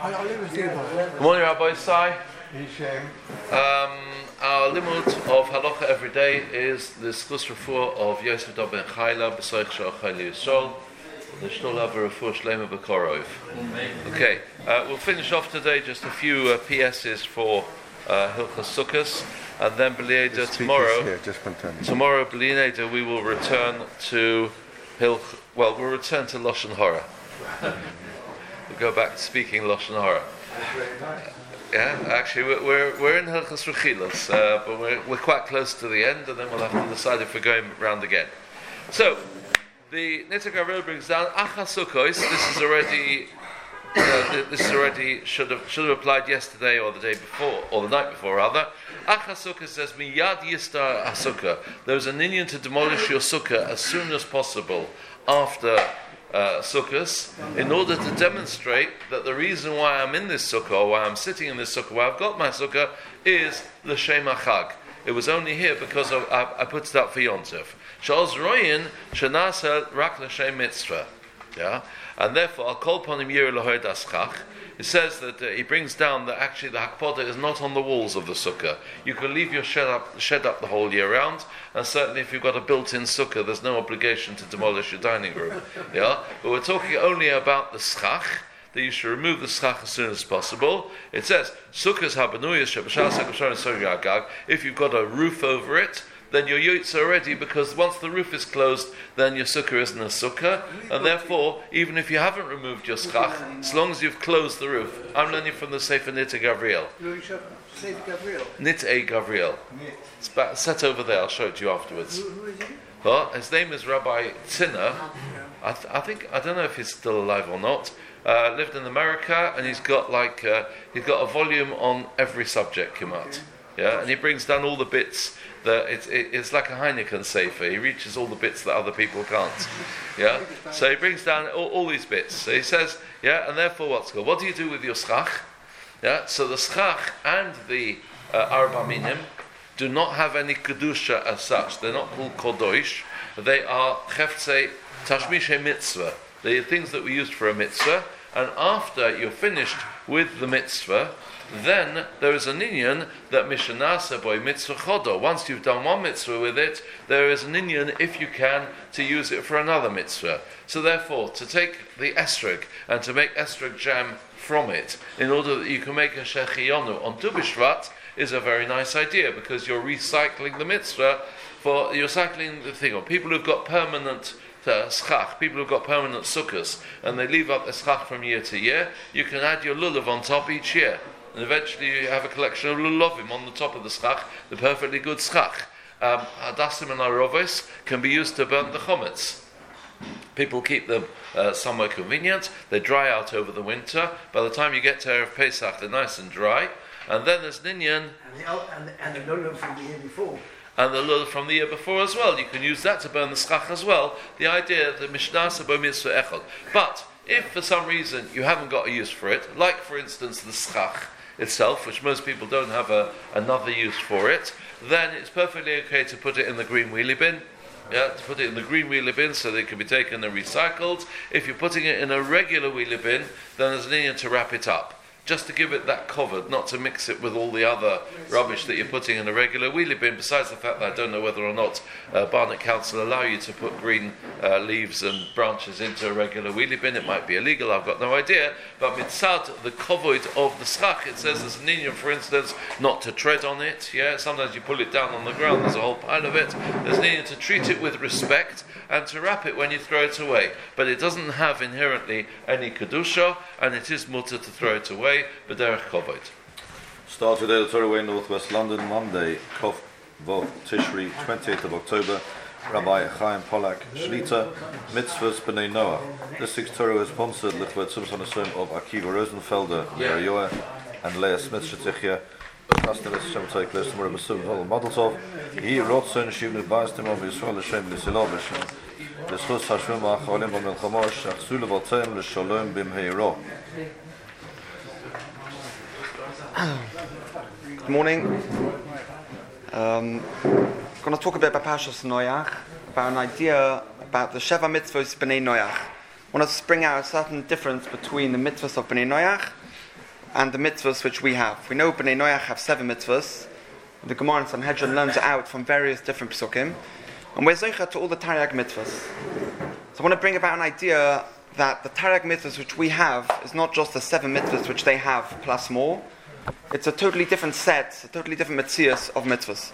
Good morning, Rabbi Isai. Our limud of halacha every day is the schus refuah of Yosef Dov ben Chayla b'soich shel Chayli Yisrael. The shtul have a refuah shlema b'korov. Okay, we'll finish off today just a few PSs for Hilchas Sukkos, and then B'li'eda tomorrow B'li'eda we will return to we'll return to Lashon Hara. We'll go back to speaking Lashon Hara. Yeah, actually, we're in Hilchas Rechilas, but we're quite close to the end, and then we'll have to decide if we're going round again. So, the Nitei Gavriel brings down Achas Sukkos. This is already should have applied yesterday or the day before or the night before rather. Achas Sukkos says Miyad Yistar Hasukah. There's an inyan to demolish your sukkah as soon as possible after Sukkos, in order to demonstrate that the reason why I'm in this sukkah, or why I'm sitting in this sukkah, why I've got my sukkah, is l'shem hachag. It was only here because I put it up for Yontif. Sha'oz royin shenasa rak l'shem mitzvah. Yeah, and therefore I'll call upon him yir l'hoyd aschach. It says that he brings down that actually the hakpodah is not on the walls of the sukkah. You can leave your shed up the whole year round, and certainly if you've got a built-in sukkah, there's no obligation to demolish your dining room. Yeah, but we're talking only about the schach, that you should remove the schach as soon as possible. It says sukkahs habanuyas shebashas hakosharon sori agag. If you've got a roof over it, then your yotze already, because once the roof is closed, then your sukkah isn't a sukkah, and therefore, even if you haven't removed your schach, as long as you've closed the roof. I'm learning from the Sefer Nitei Gavriel. Nitei Gavriel. It's set over there, I'll show it to you afterwards. Who is he? Well, his name is Rabbi Tziner. I don't know if he's still alive or not. Lived in America, and he's got a volume on every subject, Kimat. Yeah, and he brings down all the bits that it's like a Heineken Sefer. He reaches all the bits that other people can't. Yeah, so he brings down all these bits. So he says, yeah, and therefore what do you do with your schach? Yeah, so the schach and the arba minim do not have any kedusha as such. They're not called kodosh. They are cheftzei tashmishe mitzvah. They are things that we used for a mitzvah. And after you're finished with the mitzvah, then there is an inyan that mishanasa boy mitzvah chodo. Once you've done one mitzvah with it, there is an inyan, if you can, to use it for another mitzvah. So therefore, to take the esrog and to make esrog jam from it, in order that you can make a shechiyonu on Tu B'Shvat, is a very nice idea, because you're recycling the mitzvah, you're cycling the thing on. People who've got permanent schach, people who've got permanent sukkahs, and they leave up the schach from year to year, you can add your lulav on top each year. And eventually you have a collection of lulavim on the top of the schach, the perfectly good schach. Hadassim and arovis can be used to burn the chometz. People keep them somewhere convenient. They dry out over the winter. By the time you get to Erev Pesach, they're nice and dry. And then there's Ninyan. And the lulav from the year before. And the lulav from the year before as well. You can use that to burn the schach as well. The idea that Mishnah Sabo Mitzvah Echad. But if for some reason you haven't got a use for it, like for instance the schach itself, which most people don't have another use for it, then it's perfectly okay to put it in the green wheelie bin. Yeah, to put it in the green wheelie bin so that it can be taken and recycled. If you're putting it in a regular wheelie bin, then there's an inyan to wrap it up, just to give it that covered, not to mix it with all the other rubbish that you're putting in a regular wheelie bin, besides the fact that I don't know whether or not Barnet Council allow you to put green leaves and branches into a regular wheelie bin. It might be illegal, I've got no idea, but mitzad, the kovoid of the schach, it says there's an inyan, for instance, not to tread on it. Yeah, sometimes you pull it down on the ground, there's a whole pile of it. There's an inyan to treat it with respect and to wrap it when you throw it away, but it doesn't have inherently any kedusha, and it is mutter to throw it away, but derech kovoid. Start today the Torah Way, Northwest London, Monday, Kov Vov Tishri, 28th of October. Rabbi Chaim Pollack, Shlita, Mitzvahs B'nai Noah. This week's Torah is sponsored Lichved Subsan of Akiva Rosenfelder, Yoah, and Leah Smith Shetichya. Kastelis Shemtay Kles Mura Basub Vol Modeltov. He wrote son Shivnu Bastim of Yisrael Shem Lisilovish. The Schus Hashvim Acholim B'Melchamosh Achsul Votem L'Shalom B'Mheiro. Good morning. I'm going to talk a bit about Parshas Noach, about an idea about the Sheva Mitzvos B'nai Noach. I want to bring out a certain difference between the mitzvahs of B'nai Noach and the mitzvahs which we have. We know Bnei Noach have 7 mitzvahs. The Gemara in Sanhedrin learns it out from various different psukim. And we're zocher to all the Taryag mitzvahs. So I want to bring about an idea that the Taryag mitzvahs which we have is not just the 7 mitzvahs which they have plus more. It's a totally different set, a totally different metzias of mitzvahs.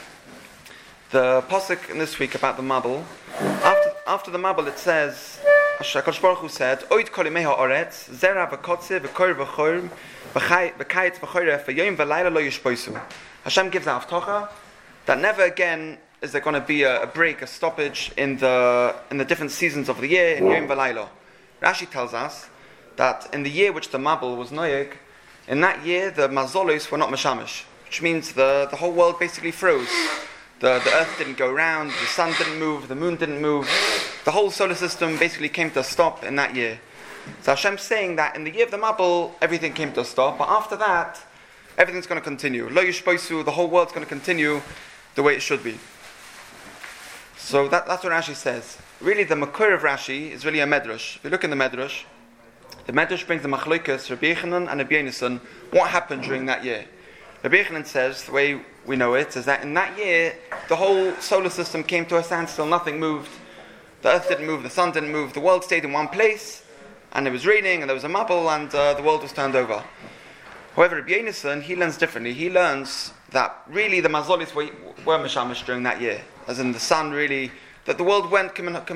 The pasuk in this week about the Mabul, after the Mabul it says, HaKadosh Baruch Hu said, Oid kol yimei ha'aretz, zera v'kotze v'kor v'chor, v'kayetz v'choref, v'yoyim v'layla lo yishpoisu. Hashem gives out haftacha that never again is there going to be a break, a stoppage in the different seasons of the year, in Yom v'layla. Rashi tells us that in the year which the Mabul was noyeg, in that year the mazolos were not mashamish, which means the whole world basically froze. The earth didn't go round, the sun didn't move, the moon didn't move. The whole solar system basically came to a stop in that year. So Hashem's saying that in the year of the Mabul, everything came to a stop, but after that, everything's going to continue. Lo yishpoisu, the whole world's going to continue the way it should be. So that's what Rashi says. Really, the Makor of Rashi is really a medrash. If you look in the medrash brings the Machlokas, Rabbi Yechanan and Rabbi Yonasan, what happened during that year. Rabbi Yechanan says, the way we know it, is that in that year, the whole solar system came to a standstill, nothing moved. The earth didn't move, the sun didn't move, the world stayed in one place, and it was raining, and there was a Mabul, and the world was turned over. However, Rabbi Yonasan, he learns differently. He learns that really the mazolis were mashamish during that year. As in the sun really, that the world went,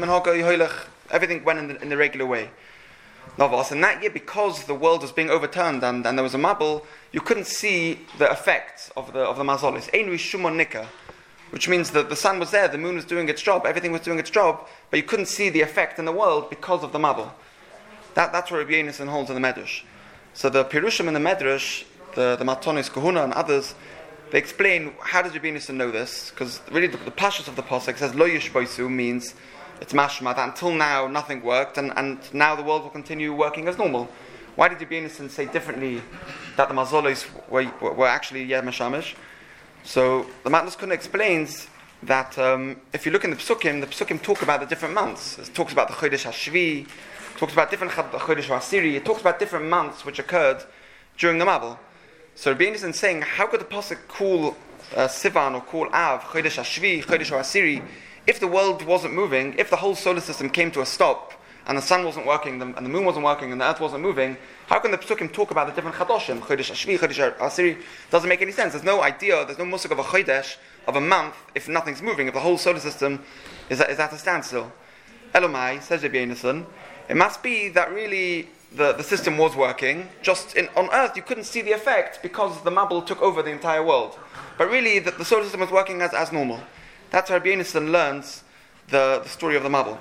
everything went in the regular way. Novos, in that year, because the world was being overturned and there was a Mabul, you couldn't see the effects of the mazolis. Einri shumon nika, which means that the sun was there, the moon was doing its job, everything was doing its job, but you couldn't see the effect in the world because of the Mabul. That's what Rabbi Yonasan holds in the Medrash. So the Pirushim in the Medrash, the Matonis, Kahuna and others, they explain how does Rabbi Yonasan know this? Because really the pashas of the pasuk says Lo yishpoisu means it's mashma that until now nothing worked and now the world will continue working as normal. Why did Rabbi Yonasan say differently that the mazolos were actually mashamish? So the Matnas Kuna explains that if you look in the psukim talk about the different months. It talks about the Chodesh Hashvi, talks about different Chodesh Hasiri, it talks about different months which occurred during the Mabul. So Rabbi Yonasan is saying, how could the pasuk call Sivan or call Av, Chodesh Hashvi, Chodesh Hasiri, if the world wasn't moving, if the whole solar system came to a stop, and the sun wasn't working, and the moon wasn't working, and the earth wasn't moving, how can the Pesukim talk about the different Chadoshim, Chodesh Hashvi, Chodesh Hasiri? Doesn't make any sense. There's no idea, there's no musik of a Chodesh, of a month, if nothing's moving, if the whole solar system is at a standstill. Elomai, says Rabbi Yonasan, it must be that really the system was working, just on earth you couldn't see the effect because the Mabul took over the entire world. But really the solar system was working as normal. That's how Rabbi Yonasan learns the story of the Mabul.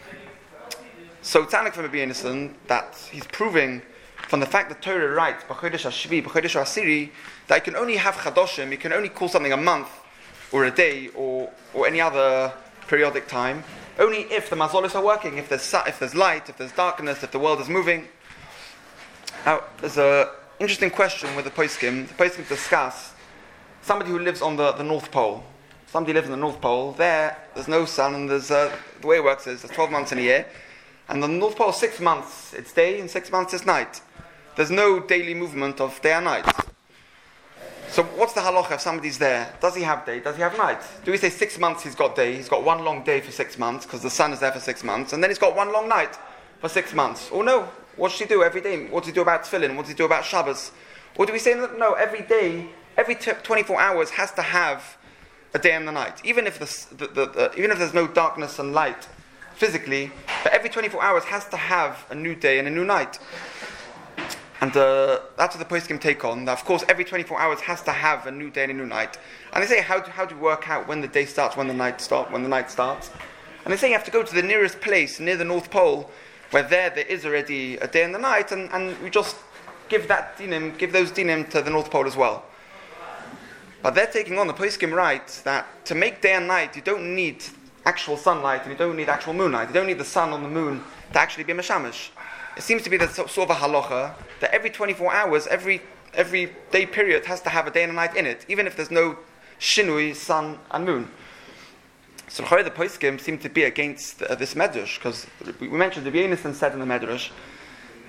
So it's from Rabbi Yonasan that he's proving from the fact that Torah writes B'chodesh Hashvi, B'chodesh Hasiri, that you can only have Chadoshim, you can only call something a month or a day or any other periodic time, only if the mazolos are working, if there's light, if there's darkness, if the world is moving. Now, there's an interesting question with the Poskim. The Poskim discuss somebody who lives on the North Pole. Somebody lives in the North Pole. There's no sun, and there's the way it works is there's 12 months in a year, and the North Pole 6 months it's day and 6 months it's night. There's no daily movement of day and night. So what's the halacha if somebody's there? Does he have day? Does he have night? Do we say 6 months he's got day? He's got one long day for 6 months because the sun is there for 6 months, and then he's got one long night for 6 months. Or no? What does he do every day? What does he do about tefillin? What does he do about Shabbos? Or do we say no? Every day, every 24 hours has to have a day and a night, even if even if there's no darkness and light physically, but every 24 hours has to have a new day and a new night. And that's what the Poskim take on. That of course, every 24 hours has to have a new day and a new night. And they say, how do you work out when the day starts, when the night starts? And they say you have to go to the nearest place near the North Pole, where there is already a day and a night, and we just give those dinim to the North Pole as well. But they're taking on, the Poskim writes that to make day and night, you don't need actual sunlight, and you don't need actual moonlight. You don't need the sun or the moon to actually be mashamish. It seems to be the sort of a halacha that every 24 hours, every day period has to have a day and a night in it, even if there's no shinui, sun and moon. So the Poskim seem to be against this medrash, because we mentioned the Rabbi Yonasan said in the medrash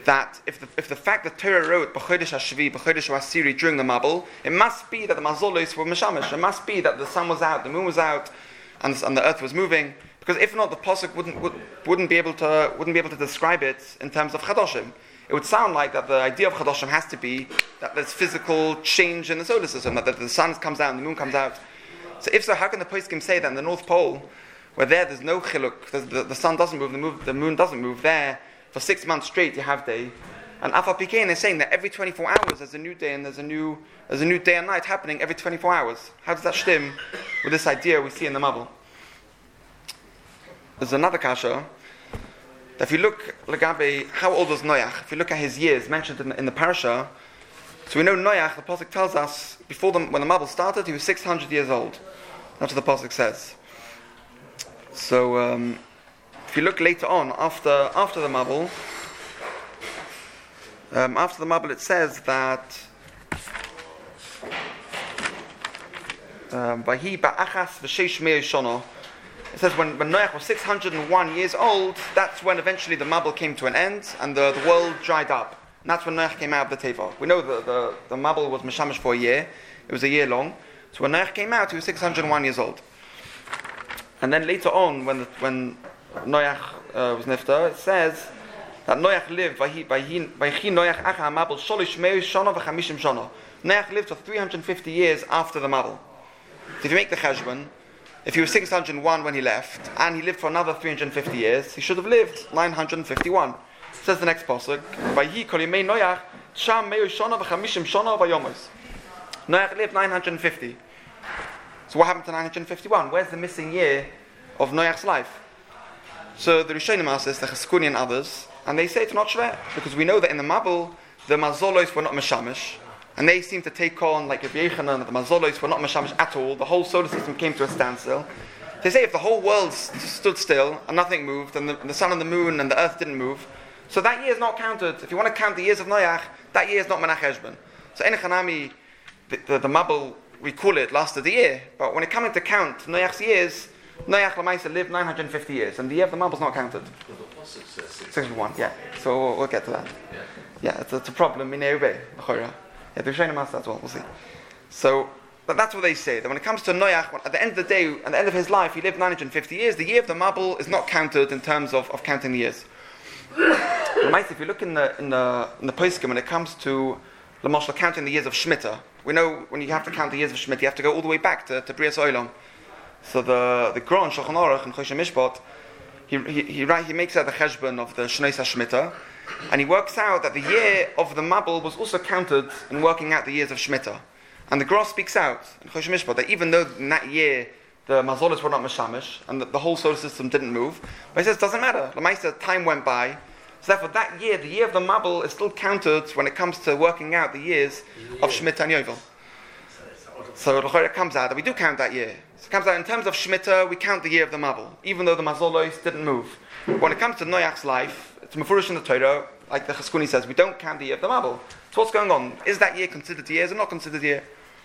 that if the fact that Torah wrote B'chodesh HaShvi, B'chodesh HaSiri during the Mabul, it must be that the Mazolos were Meshamish. It must be that the sun was out, the moon was out, and the earth was moving. Because if not, the pasuk wouldn't be able to describe it in terms of Chadoshim. It would sound like that the idea of Chadoshim has to be that there's physical change in the solar system, that the sun comes out and the moon comes out. So if so, how can the poskim say that in the North Pole, where there's no chiluk, the sun doesn't move, the moon doesn't move, there for 6 months straight you have day, and Afal Pikein is saying that every 24 hours there's a new day and there's a new day and night happening every 24 hours. How does that stem with this idea we see in the Mabul? There's another kasha. If you look Lagabe, how old was Noach? If you look at his years mentioned in the parasha, so we know Noach, the pasuk tells us, when the Mabul started, he was 600 years old. That's what the pasuk says. So if you look later on, after the Mabul, it says that Vahi ba'achas v'sheish me'eh shana. It says when Noach was 601 years old, that's when eventually the Mabul came to an end and the world dried up. And that's when Noach came out of the Teva. We know the Mabul was Meshamish for a year. It was a year long. So when Noach came out, he was 601 years old. And then later on, when Noach was Nifta, it says that Noach lived, Noach lived for 350 years after the Mabul. So if you make the cheshbon, if he was 601 when he left, and he lived for another 350 years, he should have lived 951. Says the next pasuk, Noach lived 950. So what happened to 951? Where's the missing year of Noach's life? So the Rishonim ask this, the Cheskuni and others, and they say it's not shver, because we know that in the Mabul, the Mazolos were not Meshamish, and they seem to take on, like Rabbi Yechanan, that the Mazolos were not Meshamish at all. The whole solar system came to a standstill. They say if the whole world stood still and nothing moved, and the sun and the moon and the earth didn't move, so that year is not counted. If you want to count the years of Noach, that year is not Menach Heshbon. So Ein Chanami, the Mabul, we call it, lasted a year. But when it comes to count Noach's years, Noach Lamaisa lived 950 years, and the year of the Mabul is not counted. 61, yeah. So we'll get to that. Yeah, it's a problem in Eubei, yeah, the Rishonim ask that as well, we'll see. So, but that's what they say, that when it comes to Noach, at the end of the day, at the end of his life, he lived 950 years, the year of the Mabul is not counted in terms of counting the years. If you look in the poskim, when it comes to Lamashal counting the years of Shemitah, we know when you have to count the years of Shemitah, you have to go all the way back to Brias Olam. So the Gron, Shulchan Aruch, and Choshen Mishpat, he makes out the cheshbon of the Shnois HaShemitah, and he works out that the year of the Mabul was also counted in working out the years of Shemitah. And the Gra speaks out in Choshen Mishpat that even though in that year the Mazolos were not Meshamish and the whole solar system didn't move, but he says it doesn't matter. Lamaisa, time went by, so therefore that year, the year of the Mabul, is still counted when it comes to working out the years of Shemitah and Yovel. So it comes out that we do count that year. So it comes out in terms of Shemitah, we count the year of the Mabul, even though the Mazolos didn't move. But when it comes to Noach's life, it's Mefurish in the Torah, like the Cheskuni says, we don't count the year of the Mabul. So what's going on? Is that year considered a year? Is it not considered a year?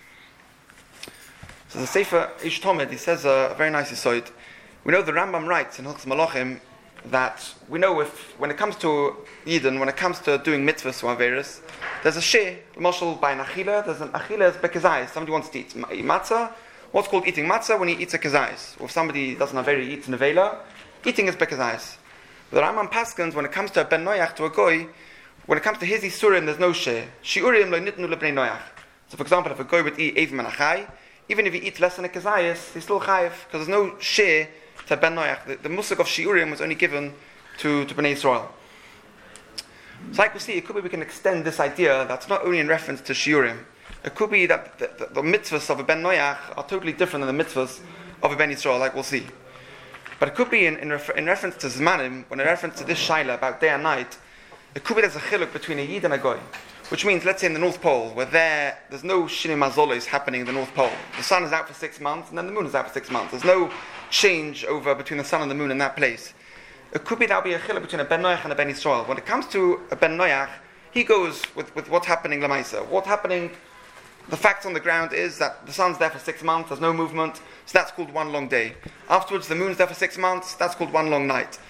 So the Sefer Ish Tomid, he says a very nice aside. We know the Rambam writes in Hilchos Malachim that we know when it comes to Yidden, when it comes to doing mitzvahs or averis, there's a sheh, mashal by an achila, there's an achila is bekazayis. Somebody wants to eat matzah. What's called eating matzah? When he eats a kazayis. Or if somebody doesn't have very eats nevela, eating is bekazayis. But the Rambam paskins, when it comes to a ben noyach, to a goy, when it comes to his isurim, there's no sheh. Shiurim lo nitnu lebnei noyach. So for example, if a goy would eat evim and achai, even if he eats less than a kazayis, he's still chayiv, because there's no sheh to ben noyach. The musik of shiurim was only given to Bnei Yisrael. So like we see, it could be we can extend this idea that's not only in reference to shiurim. It could be that the mitzvahs of a ben noyach are totally different than the mitzvahs of a ben Yisrael, like we'll see. But it could be in reference to zmanim, when in reference to this shaila about day and night, it could be there's a chiluk between a yid and a goy. Which means, let's say in the North Pole, where there's no shini mazolos happening in the North Pole. The sun is out for 6 months, and then the moon is out for 6 months. There's no change over between the sun and the moon in that place. It could be there'll be a chiluk between a ben noyach and a ben Yisrael. When it comes to a ben noyach, he goes with what's happening lamaisa. What's happening, the fact on the ground is that the sun's there for 6 months, there's no movement, so that's called one long day. Afterwards, the moon's there for 6 months, that's called one long night.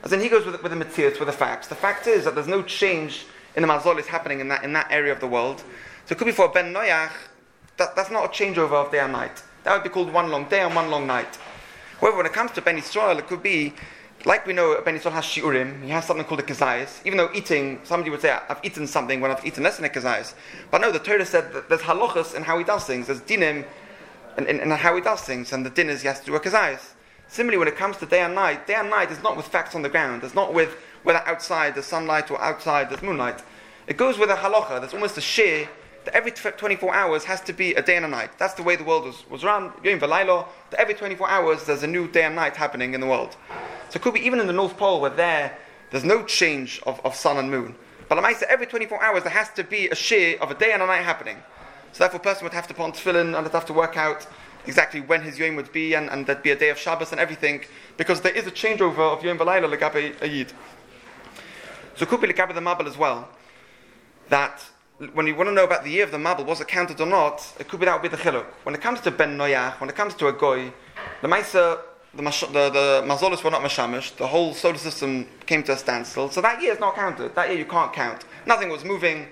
As in, he goes with the Metzius, with the facts. The fact is that there's no change in the Mazolis happening in that area of the world. So it could be for Ben Noach, that's not a changeover of day and night. That would be called one long day and one long night. However, when it comes to Ben Yisrael, it could be, like we know Ben Yisrael has shiurim, he has something called a kezayis. Even though eating, somebody would say, I've eaten something when I've eaten less than a kezayis. But no, the Torah said that there's halachas in how he does things, there's dinim in how he does things, and the din is he has to do a kezayis. Similarly, when it comes to day and night is not with facts on the ground. It's not with whether outside there's sunlight or outside there's moonlight. It goes with a halacha. There's almost a share that every 24 hours has to be a day and a night. That's the way the world was run. Yom v'laylo, that every 24 hours there's a new day and night happening in the world. So it could be even in the North Pole where there's no change of sun and moon. But I might say every 24 hours there has to be a share of a day and a night happening. So therefore a person would have to put on tefillin and would have to work out exactly when his Yom would be, and there'd be a day of Shabbos and everything, because there is a changeover of Yom V'Layla L'Gabe a Yid. So it could be L'Gabe the Mabel as well, that when you want to know about the year of the Mabel, was it counted or not, it could be that would be the Chiluk. When it comes to Ben Noach, when it comes to a Goy, the Maisa, the Mazolis were not Mashamish, the whole solar system came to a standstill, so that year is not counted. That year you can't count. Nothing was moving,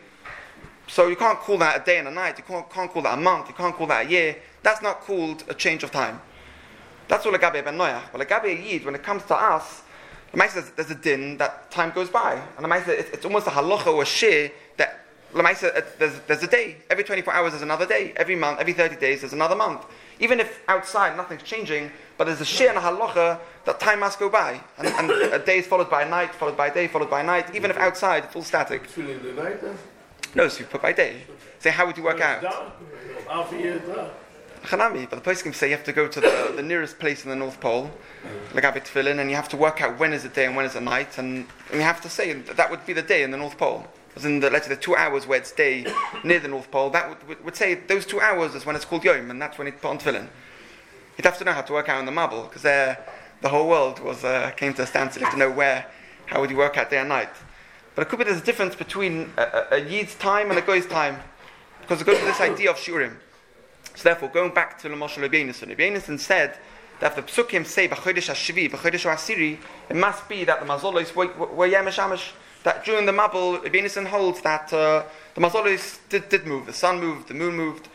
so you can't call that a day and a night, you can't call that a month, you can't call that a year. That's not called a change of time. That's all Lagabe Ben Noach. But Lagabe Yid, when it comes to us, the Maisa says there's a din that time goes by. And the Maisa, it's almost a halacha or a shir that the Maisa, there's a day. Every 24 hours there's another day. Every month, every 30 days there's another month. Even if outside nothing's changing, but there's a shir and a halacha that time must go by. And a day is followed by a night, followed by a day, folled by a night. Even if outside it's all static. Filling the night then? No, so you put by day. Say, how would you work out? Half a year dark. Chanami, but the poskim say you have to go to the nearest place in the North Pole, Lagabe Tefillin, and you have to work out when is it day and when is it night, and you have to say that would be the day in the North Pole. As in let's say the 2 hours where it's day near the North Pole, that would say those 2 hours is when it's called Yom, and that's when he'd put on Tefillin. You'd have to know how to work out in the Mabel, because the whole world came to a standstill. You have to know how would you work out day and night. But it could be there's a difference between a Yid's time and a Goy's time, because it goes to this idea of Shurim. So therefore, going back to the Moshe Rabbi Yonason said that if the Psukim say B'chodesh HaShvi, B'chodesh HaAsiri, it must be that the Mazolos were Yemesh Amish. That during the Mabel, Rabbi Yonason holds that the Mazolos did move. The sun moved, the moon moved.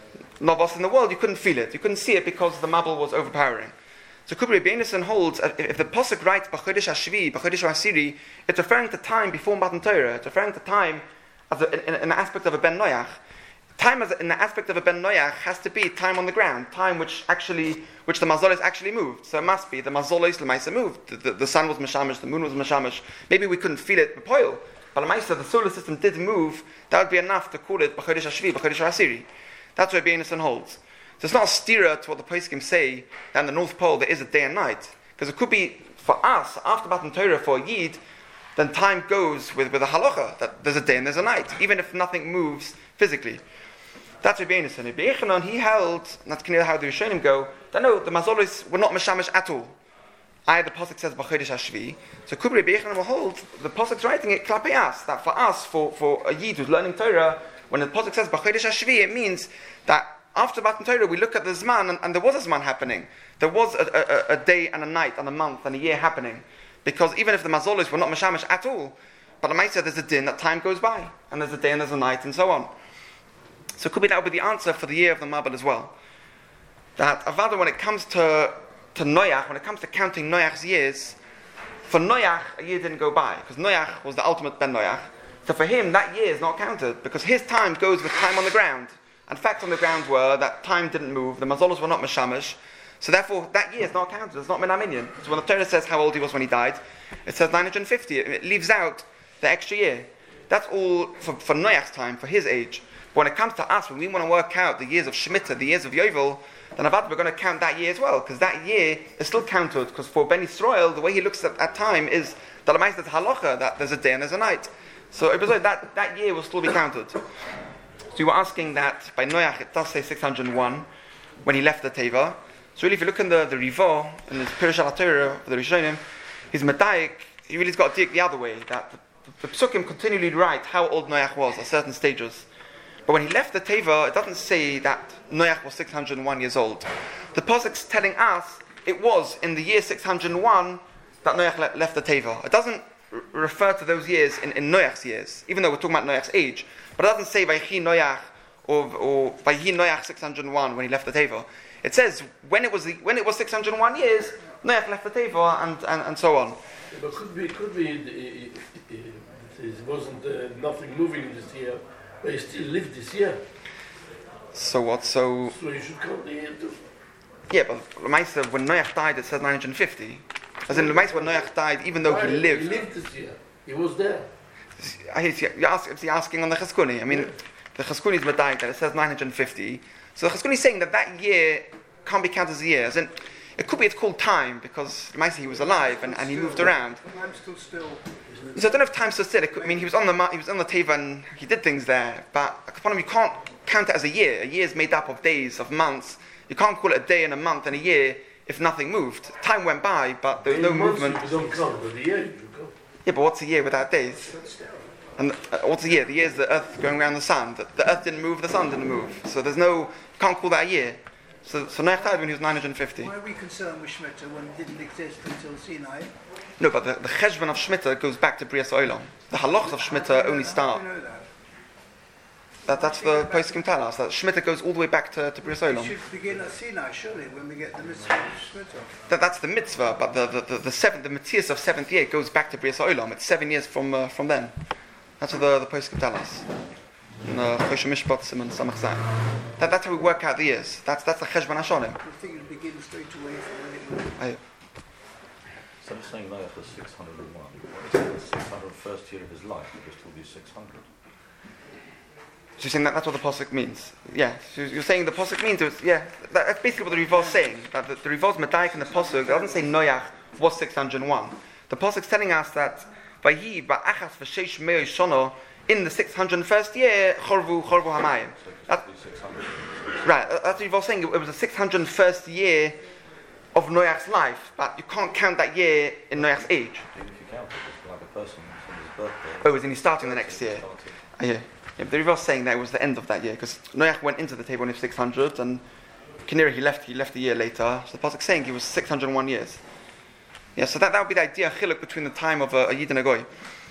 Novos in the world, you couldn't feel it. You couldn't see it because the Mabel was overpowering. So Rabbi Yonason holds, if the Pasuk writes B'chodesh HaShvi, B'chodesh HaAsiri, it's referring to time before Matan Torah. It's referring to time as in the aspect of a Ben Noach. Time in the aspect of a Ben Noach has to be time on the ground, time which the Mazolis actually moved. So it must be the Mazolis L'maisa moved. The sun was Mashamish, the moon was Mashamish. Maybe we couldn't feel it B'poil, but L'maisa, the solar system did move. That would be enough to call it B'chodesh HaShvi, B'chodesh HaAsiri. That's what Rabbi Yonason holds. So it's not a stira to what the poskim say that in the North Pole there is a day and night, because it could be for us after Matan Torah for a Yid, then time goes with a halacha that there's a day and there's a night, even if nothing moves physically. That's Rabbi Yonason. Rabbi Yechanan, he held, not clear how the Rishonim go, that no, the Mazolis were not Meshamish at all. The Pasuk says B'chodesh HaShvi. So Kubri Rabbi Yechanan will hold, the Pasuk's writing it Klapei us, that for us, for a Yid who's learning Torah, when the Pasuk says B'chodesh HaShvi, it means that after Matan Torah we look at the Zman, and there was a Zman happening. There was a day and a night and a month and a year happening. Because even if the Mazolis were not Meshamish at all, but the Maisa there's a din that time goes by, and there's a day and there's a night and so on. So it could be that would be the answer for the year of the Mabel as well. That Avada, when it comes to Noach, when it comes to counting Noach's years, for Noach a year didn't go by, because Noach was the ultimate Ben Noach. So for him that year is not counted, because his time goes with time on the ground. And facts on the ground were that time didn't move, the Mazolos were not Meshamish, so therefore that year is not counted, it's not Menaminyan. So when the Torah says how old he was when he died, it says 950, it leaves out the extra year. That's all for Noach's time, for his age. But when it comes to us, when we want to work out the years of Shemitah, the years of Yovel, then Avad, we're going to count that year as well, because that year is still counted, because for Ben Yisrael, the way he looks at time is that the halacha, that there's a day and there's a night. So it was like that year will still be counted. So you were asking that by Noach, it does say 601, when he left the Teva. So really, if you look in the Rivah, in the Pirush al-Torah, for the Rishonim, his Medayik, he really's got to dig the other way, that the Psukim continually write how old Noach was at certain stages. But when he left the Teva, it doesn't say that Noach was 601 years old. The Pasuk's telling us it was in the year 601 that Noach left the Teva. It doesn't refer to those years in Noach's years, even though we're talking about Noach's age. But it doesn't say Vaychi Noach or Vayhi Noach 601 when he left the Teva. It says when it was 601 years, Noach left the Teva and so on. But could be it wasn't nothing moving this year, but he still lived this year. So what? So you should count the year too. yeah, but Lemaisa, when Noach died, it says 950. As in Lemaisa, when Noach died, even though he lived. He lived this year. He was there. You're asking on the Cheskuni. I mean, the Cheskuni is Medayik that it says 950. So the Cheskuni is saying that year can't be counted as a year. As in, it could be it's called time because Lemaisa he was alive and he moved around. Time stood still. So I don't know if time stood still. I mean, he was on the Teva and he did things there. But upon him, you can't count it as a year. A year is made up of days, of months. You can't call it a day and a month and a year if nothing moved. Time went by, but there was no movement. You don't count, but the year you count. Yeah, but what's a year without days? And what's a year? The year is the earth going around the sun. The earth didn't move, the sun didn't move. So you can't call that a year. So Noach died when he was 950. Why are we concerned with Shemitah when it didn't exist until Sinai? No, but the cheshbon of Shemitah goes back to Brias Olam. The halachas of Shemitah only start. How do you know that? That's the poskim tell us, that Shemitah goes all the way back to Brias It Olam. should begin at Sinai, surely, when we get the mitzvah of Shemitah. That's the mitzvah, but the Matthias of 7th year goes back to Brias Olam. It's 7 years from then. That's what the poskim tell us. Choshe Mishpat Simon Samach Zayin. That's how we work out the years. That's the cheshbon hashonim. I think it begins straight away from when it So you're saying Noach was 601. It's the 601st year of his life. It will still be 600. So you're saying that's what the posuk means? Yeah. So you're saying the posuk means that's basically what the Rival is saying. That the Rival's medayik in the posuk doesn't say Noach was 601. The posuk's telling us that Vayi ba'achas v'sheish me'o shono in the 601st year chorvu hamayim. Right. That's what Rival's saying. It was the 601st year of Noach's life, but you can't count that year in Noach's age. Even if you count it, it's like a person from his birthday. Oh, isn't he starting the next year? Yeah. But the Rival is saying that it was the end of that year because Noach went into the table when he was 600 and Kinira he left a year later. So the pasuk saying he was 601 years. Yeah, so that would be the idea chiluk between the time of a Yid and a Goy.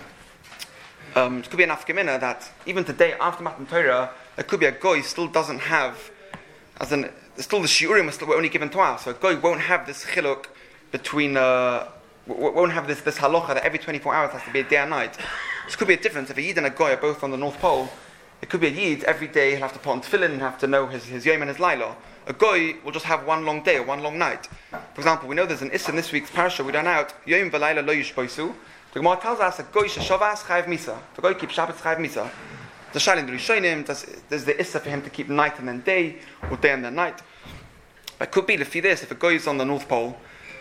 It could be an afkamina that even today after Matan Torah, it could be a Goy still doesn't have, still the shiurim were only given to us. So a Goy won't have this chiluk between, won't have this halacha that every 24 hours has to be a day and night. This could be a difference. If a Yid and a Goy are both on the North Pole, it could be a Yid every day he'll have to put on tefillin and have to know his yom and his laila. A Goy will just have one long day or one long night. For example, we know there's an Issa in this week's parasha, we learn out, yom v'laila lo yishpoisu. The Gemara tells us a Goy sheshavas chayav misa. The Goy keeps Shabbos chayav misa. The Shal in the Rishonim, there's the Issa for him to keep night and then day, or day and then night. But it could be, if a Goy is on the North Pole,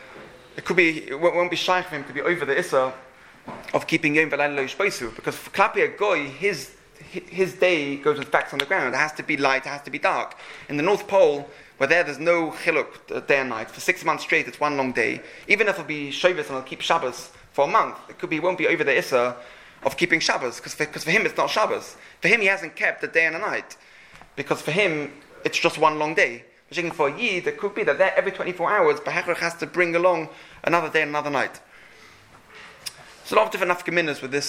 it won't be shy for him to be over the Issa of keeping Yom V'Layla Lo Yishpoisu, because for Klapi a Goy, his day goes with backs on the ground. It has to be light, it has to be dark. In the North Pole, where there's no chiluk day and night, for 6 months straight it's one long day. Even if it'll be Shavuos and it'll keep Shabbos for a month, it won't be over the Issa of keeping Shabbos, because for him it's not Shabbos. For him he hasn't kept a day and a night, because for him it's just one long day. For a Yid, it could be that there every 24 hours, Behachar has to bring along another day and another night. So a lot of different nafkaminas with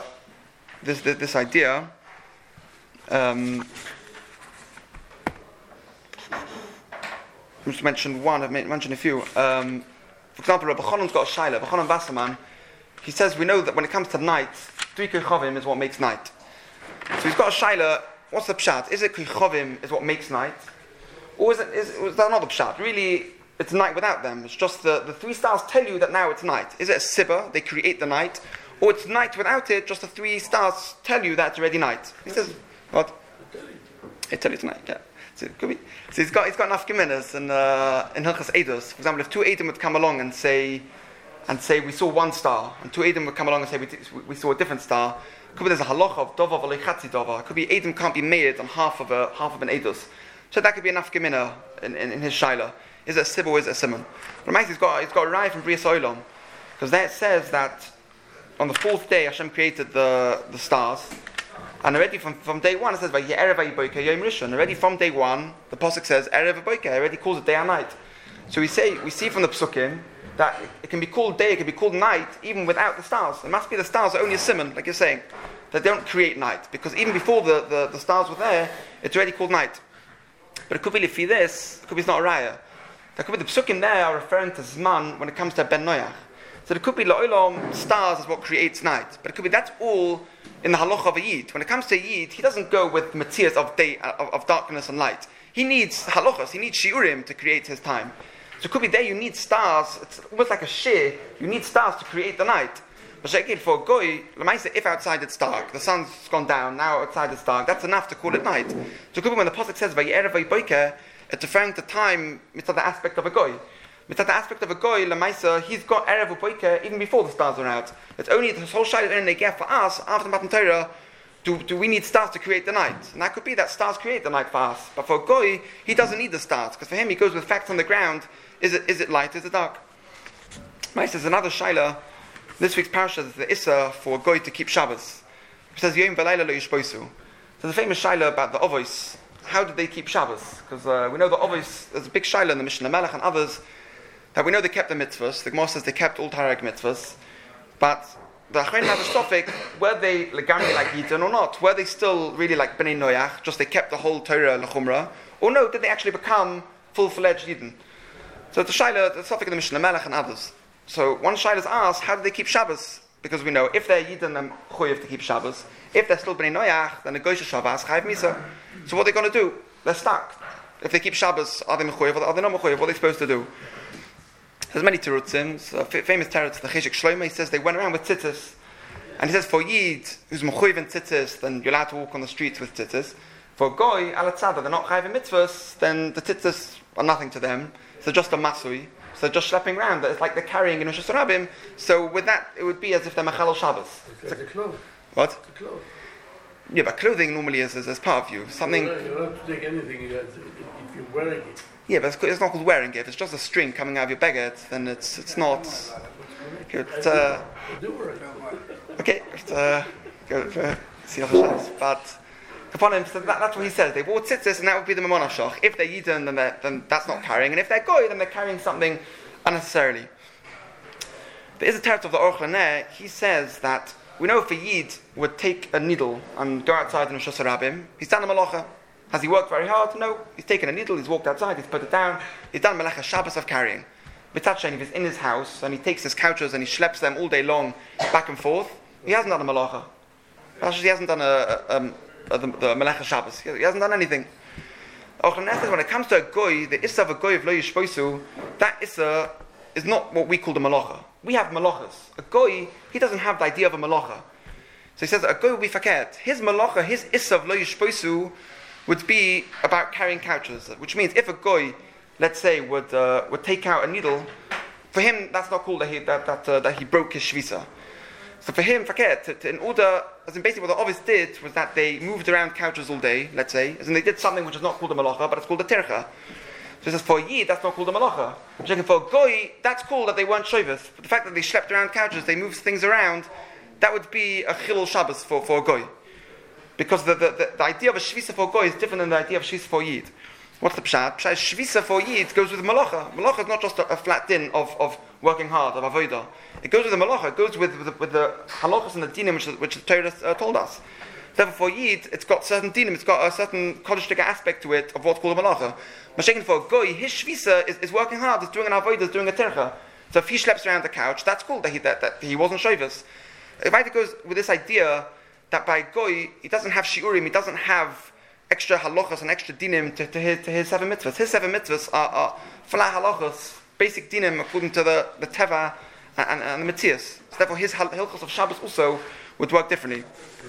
this idea. I'll just mention one, I've mentioned a few. For example, Rabbi Chonon's got a shaila, Rabbi Chonon Wasserman. He says we know that when it comes to night, 3 kuchovim is what makes night. So he's got a shaila, what's the pshat? Is it kuchovim is what makes night? Or is that not the pshat? Really, it's night without them. It's just the 3 stars tell you that now it's night. Is it a sibba, they create the night? Or it's night without it, just the 3 stars tell you that it's already night? He says, what? They tell you tonight, yeah. So it could be. So he's got enough geminas in Hilchas Eidos. For example, if 2 Eidim would come along and say we saw 1 star, and 2 Eidim would come along and say we saw a different star, it could be there's a halacha of dova v'lo chatzi dova. It could be Eidim can't be made on half of an Eidos. So that could be enough gemina in his shaila. Is it a sibba or is it a simon? But he's got a raya from Brias Olam, because there it says that on the 4th day Hashem created the stars. And already from day 1 it says already from day 1 the pasuk says Erev Boiker, already calls it day and night. So we see from the psukim that it can be called day, it can be called night, even without the stars. It must be the stars are only a simon, like you're saying, that they don't create night, because even before the stars were there, it's already called night. But it could be lifi this, it could be it's not a raya. There could be the psukim there are referring to Zman when it comes to Ben Noach. So it could be la'olam, stars is what creates night. But it could be that's all in the halacha of a Yid. When it comes to a Yid, he doesn't go with matzias of day, of darkness and light. He needs halachas, he needs shiurim to create his time. So it could be there you need stars, it's almost like a shir, you need stars to create the night. But again, for a goy, if outside it's dark, the sun's gone down, now outside it's dark, that's enough to call it night. So it could be when the pasuk says Vaye'erev Vayiboker, it's referring to time, it's the aspect of a goy. It's the aspect of a goy, Lamaisa, he's got Erev Vayiboker even before the stars are out. It's only this whole shayla in they get for us after Matan Torah. Do we need stars to create the night? And that could be that stars create the night for us. But for a goy, he doesn't need the stars, because for him he goes with facts on the ground. Is it light? Is it dark? Maisa is another shayla. This week's parasha is the Issa for a goy to keep Shabbos. It says Yom V'Layla Lo Yishbosu. So the famous shayla about the Ovos. How did they keep Shabbos? Because we know the Ovos, there's a big shayla in the Mishnah Melech and others, that we know they kept the mitzvahs. The Gemara says they kept all Tarek mitzvahs. But the Achronim have a suffix, were they legami like Yidden or not? Were they still really like Bnei Noach, just they kept the whole Torah L'chumra? Or no, did they actually become full-fledged Yidden? So the shayla, the suffix of the Mishnah Melech and others. So one shayla is asked, how do they keep Shabbos? Because we know if they're Yidden, then Choyev to keep Shabbos. If they're still Bnei Noach, then the Goy Shabbos, Chayiv Misa. So what are they going to do? They're stuck. If they keep Shabbos, are they Mechoyev or are they not Mechoyev? What are they supposed to do? There's many terutzim. Famous teretz, the Cheshek Shlomo, he says they went around with tzitzis. And he says for Yid, who's Mechoyev in tzitzis, then you're allowed to walk on the streets with tzitzis. For Goy, al tzada, they're not Chayiv in mitzvahs, then the tzitzis are nothing to them. So just a masui. So just schlepping around, it's like they're carrying in Rosh Hashanah. So with that, it would be as if they're Machal Shabbos. It's like the clothes. What? The clothes. Yeah, but clothing normally is part of you. Something. You don't have to take anything if you're wearing it. Yeah, but it's not called wearing it. If it's just a string coming out of your baguette, then it's not. It's, Do wear it. okay, go see other shows. But upon him, so that's what he says. They wore tzitzis, and that would be the Mamonah Shoch. If they're Yidden, then that's not carrying. And if they're Goy, then they're carrying something unnecessarily. There is a teretz of the Aruch LaNer. He says that we know if a Yid would take a needle and go outside in Rosh Hashanah, he's done a malacha. Has he worked very hard? No. He's taken a needle, he's walked outside, he's put it down, he's done malacha Shabbos of carrying. Mitzat if he's in his house and he takes his couches and he schleps them all day long back and forth, he hasn't done a malacha. He hasn't done the malacha Shabbos. He hasn't done anything. When it comes to a goy, the issa of a goy of lo yishbosu, that issa is not what we call the malacha. We have malachas. A goy, he doesn't have the idea of a malacha. So he says that a goy will be fakert. His malacha, his issa of lo yishbosu, would be about carrying couches. Which means if a goy, let's say, would take out a needle, for him that's not called that he broke his shvisa. So for him, fakert, in order, as in basically what the Ovis did was that they moved around couches all day, let's say, as in they did something which is not called a malacha, but it's called a tercha. So he says for a Yid, that's not called a malacha. For a goy, that's called that they weren't shovus. But the fact that they schlepped around couches, they moved things around, that would be a chilul Shabbos for a goy. Because the idea of a shvisa for a goy is different than the idea of a shvisa for a Yid. What's the pshat? Pshat is shvisa for a Yid goes with malacha. Malacha is not just a flat din of working hard, of avodah. It goes with the malacha, it goes with the halachas and the dinim which the Torah told us. Therefore, for Yid, it's got certain dinim, it's got a certain kodesh aspect to it of what's called a malacha. Mashiach for a goy, his shvisa is working hard, is doing an avodah, is doing a tercha. So if he schleps around the couch, that's cool that he wasn't shovus. It might goes with this idea that by goy, he doesn't have shiurim, he doesn't have extra halachas and extra dinim to his seven mitzvahs. His seven mitzvahs are flat halachas, basic dinim according to the teva and the mitzias. So therefore, his halachas of Shabbos also would work differently.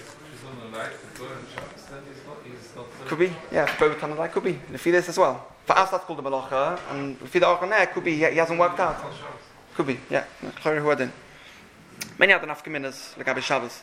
Could be, yeah. For both times, could be. If he this as well. For us, that's called a malacha, and if he the Aruch could be he hasn't worked out. Could be, yeah. Many other nafkaminas like Abba Shabbos.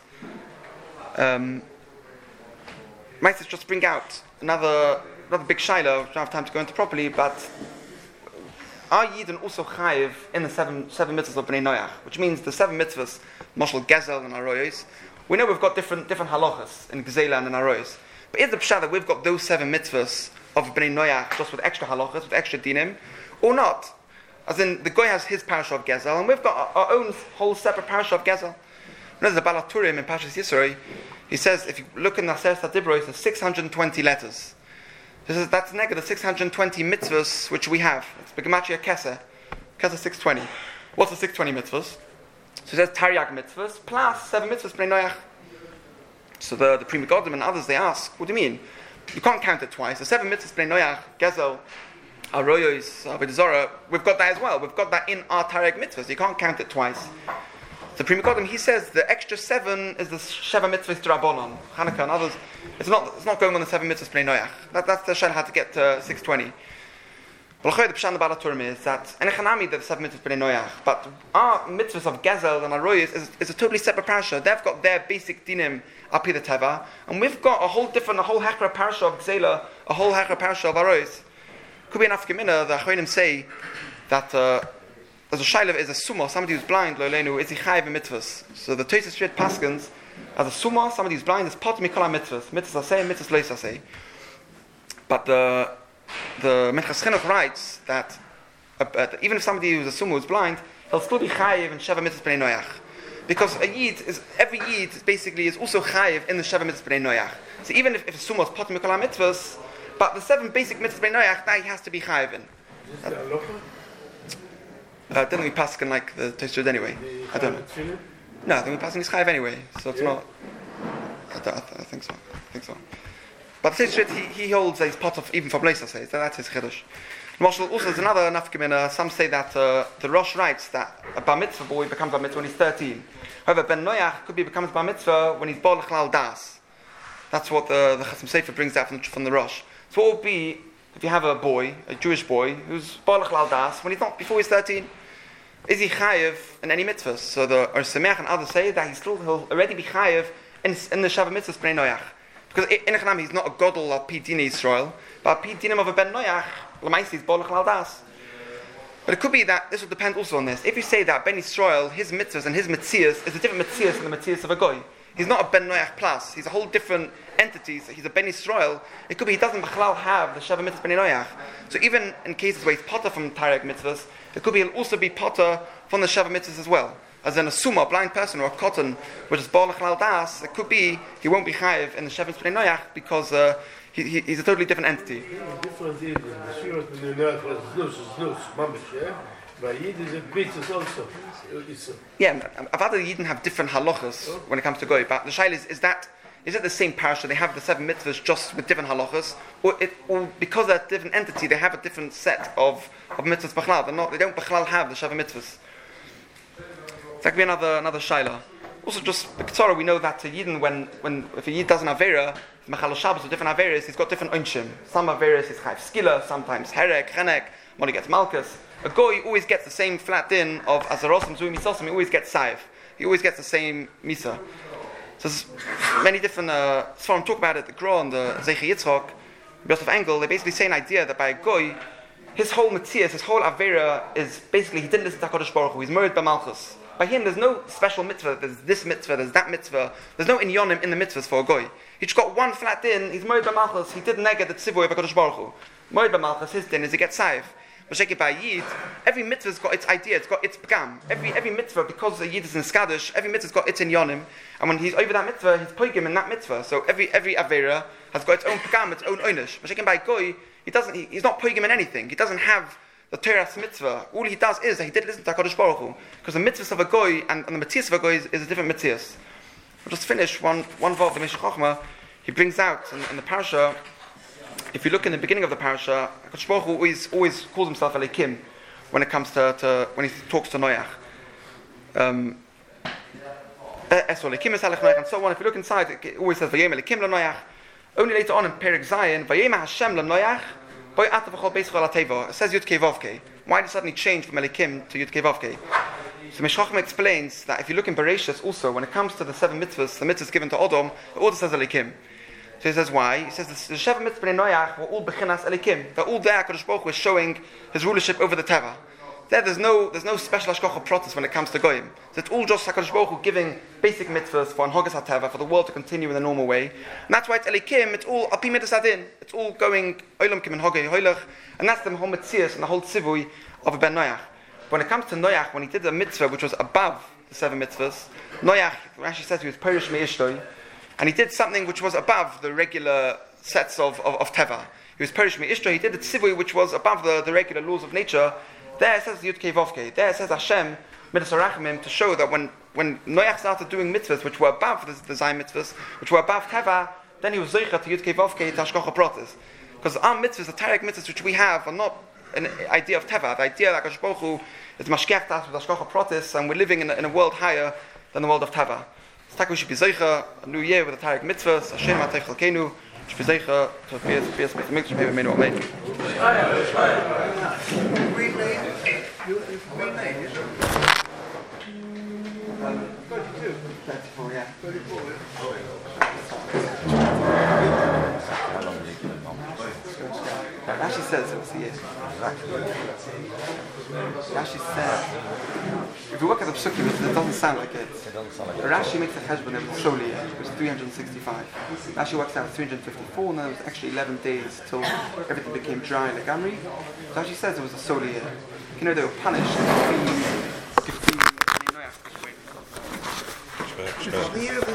Might just bring out another big shiloh. Don't have time to go into properly, but are Yidden also chayiv in the seven mitzvahs of Bnei Noach, which means the seven mitzvahs, Moshel Gezel and Aroyos. We know we've got different halachas in Gezela and in Aroyos. But is the pshat that we've got those seven mitzvahs of Bnei Noach just with extra halachas, with extra dinim, or not? As in, the Goy has his parasha of Gezel, and we've got our own whole separate parasha of Gezel. There's a Balaturim in Parshas Yisroi. He says, if you look in the Aseret HaDibros, there's 620 letters. He says that's negative 620 mitzvahs which we have. It's Begematria Keseh. Keseh 620. What's the 620 mitzvahs? So he says Taryag mitzvahs plus 7 mitzvahs Bnei Noach. So the Pri Megadim and others, they ask, what do you mean? You can't count it twice. The 7 mitzvahs Bnei Noach, Gezel, Aroyos, Avodah Zarah, we've got that as well. We've got that in our Taryag mitzvahs. You can't count it twice. The Pri Megadim, he says the extra 7 is the Sheva mitzvahs D'Rabbanan, Hanukkah and others. It's not going on the 7 mitzvahs Bnei Noach. That's the Shel how to get to 620. But the Pshan the Balaturim is that Enechanami did the 7 mitzvahs Bnei Noach, but our mitzvahs of Gezel and Aroyos is a totally separate parasha. They've got their basic dinim api the Teva, and we've got a whole Hechra parasha of Gzela, a whole Hechra parasha of Aroyos. Could be an Afkamina, the Achronim say that as a shayla is a summa, somebody who's blind, lo'leinu, is he chayiv in mitzvahs? So the Tosfos Shvet paskins, as a summa, somebody who's blind is part of mikol mitzvahs. Mitzvahs aseh, mitzvahs lo aseh. But the Minchas Chinuch writes that even if somebody who's a summa who's blind, he'll still be chayiv in Sheva mitzvahs b'nei Noach. Because every yid basically is also chayiv in the Sheva mitzvahs b'nei Noach. So even if a summa is part of mikol mitzvahs, but the 7 basic mitzvahs b'nei Noach, that he has to be chayiv in. Didn't we pass like the Tosfos anyway? I don't know. No, I think we pass his chayiv anyway, so it's not. I think so. But the Tosfos he holds that he's part of even for Bleisa says that's his chiddush. Also, there's another nafkamina. Some say that the Rosh writes that a bar mitzvah boy becomes bar mitzvah when he's 13. However, Ben Noach becomes bar mitzvah when he's bal l'chlal das. That's what the Chasam Sofer brings out from the Rosh. So what would be if you have a boy, a Jewish boy, who's bal l'chlal das when he's not before he's 13? Is he chayiv in any mitzvahs? So the Or Sameach and others say that he'll already be chayiv in the Sheva mitzvahs Bnei Noach. Because in Echanam he's not a godel of Pi Dini Yisrael, but Pi Dinim of a Ben Noach, L'maisi is Bolach Laldas. But it could be that this will depend also on this. If you say that Ben Yisrael, his mitzvahs and his mitzias is a different mitzias than the mitzias of a goy. He's not a Ben Noach plus. He's a whole different entity. So he's a Ben Yisrael. It could be he doesn't b'chlal have the Sheva mitzvahs Bnei Noach. So even in cases where he's potter from Taryag mitzvahs, it could be he'll also be potter from the Sheva mitzvahs as well. As in a summa, a blind person, or a cotton, which is Baal L'chlal Das, it could be he won't be chayiv in the Sheva mitzvahs Bnei Noach because he's a totally different entity. The difference is the Sheva Bnei Noach was znus, mamish, yeah? But Yid is a mitzvahs also. Yeah, other Yidden have different halachas when it comes to goy, but the shaila is it the same parasha? They have the 7 mitzvahs just with different halachas, or because they're a different entity, they have a different set of mitzvahs b'chlal. They don't b'chlal have the Sheva mitzvahs. That could be another shaila. Also, just the Ketzara, we know that a Yidden, when if a Yid does an avera, Mechal Shabbos or different averas, he's got different unshim. Some averas is chayv skila, sometimes herek, chenek, when he gets malchus. A goy always gets the same flat din of azarosim, zui misosim. He always gets saiv. He always gets the same misa. So there's many different Sfarim talk about it. The Gra and the Zeicha Yitzchok, Yosef Engel, they basically say an idea that by a goy, his whole mitzias, his whole avera is basically he didn't listen to HaKadosh Baruch Hu. He's married by malchus. By him, there's no special mitzvah. There's this mitzvah. There's that mitzvah. There's no inyonim in the mitzvahs for a goy. He just got one flat din. He's married by malchus. He didn't negate the tzivoy of HaKadosh Baruch Hu. Married by malchus, his din is he gets saiv. But shake it by Yid, every mitzvah's got its idea. It's got its pagam. Every mitzvah, because the Yid is in Skadish, every mitzvah's got its inyonim. And when he's over that mitzvah, he's poigim in that mitzvah. So every avera has got its own pagam, its own oynish. But shake it by goy, he's not poigim in anything. He doesn't have the Torah's mitzvah. All he does is that he did listen to HaKadosh Baruch Hu. Because the mitzvahs of a goy and the mitzvahs of a goy is a different mitzvahs. We'll just finish one vav, the Meshech Chochmah. He brings out in the parasha, if you look in the beginning of the parasha, HaKadosh Baruch Hu always calls himself Elikim when it comes to when he talks to Noach. And so on. If you look inside, it always says Vayom Elikim LaNoach. Only later on in Perek Zayin, Vayom Hashem LaNoach. It says Yud Kei Vav Kei. Why did it suddenly change from Elikim to Yud Kei Vav Kei? So Meshech Chochmah explains that if you look in Bereshis also, when it comes to the 7 mitzvahs, the mitzvahs given to Odom, it also says Elikim. So he says why? He says the 7 mitzvahs Bnei Noach were all Bechinas Elikim. They're all there, HaKadosh Baruch Hu is showing his rulership over the Teva. There's no special Hashgacha Pratis when it comes to Goyim. So it's all just HaKadosh Baruch Hu giving basic mitzvahs for Anhogas HaTeva, for the world to continue in the normal way. And that's why it's Elikim, it's all Api Midas Adin. It's all going Olam Kim and Hogei Hoilach. And that's the whole Metzias and the whole Tzivui of a Ben Noach. When it comes to Noach, when he did a mitzvah which was above the 7 mitzvahs, Noach, Rashi says he was Perish Me'ishtoi, and he did something which was above the regular sets of Teva. He was Perish Me'ishtoi, he did a tzivui which was above the regular laws of nature. There it says Yud-Kei Vov-Kei. There it says Hashem, Midas HaRachamim, to show that when Noach started doing mitzvahs which were above the Zayin mitzvahs, which were above Teva, then he was Zoicha to Yud-Kei Vov-Kei to Hashgacha Pratis. Because our mitzvahs, the Tarek mitzvahs which we have, are not an idea of Teva. The idea that Hakadosh Baruch Hu is Mashkiach Tas with Hashgacha Pratis, and we're living in a world higher than the world of Teva. So we should be Zoicha, a new year with the Tarek mitzvahs, Hashem Atech Chalkeinu, should be Zoicha, to appear with the Mikdash, maybe made Amen. Green Lane, Green Lane, is it? 32. 34, yeah. 34, Rashi says it was the year. Rashi said, if you look at the psukim, it doesn't sound like it. Rashi makes a cheshbon, it was solely year, it was 365. Rashi works out 354, and then it was actually 11 days till everything became dry like Amri. So Rashi says it was a solely year. You know, they were punished. the year of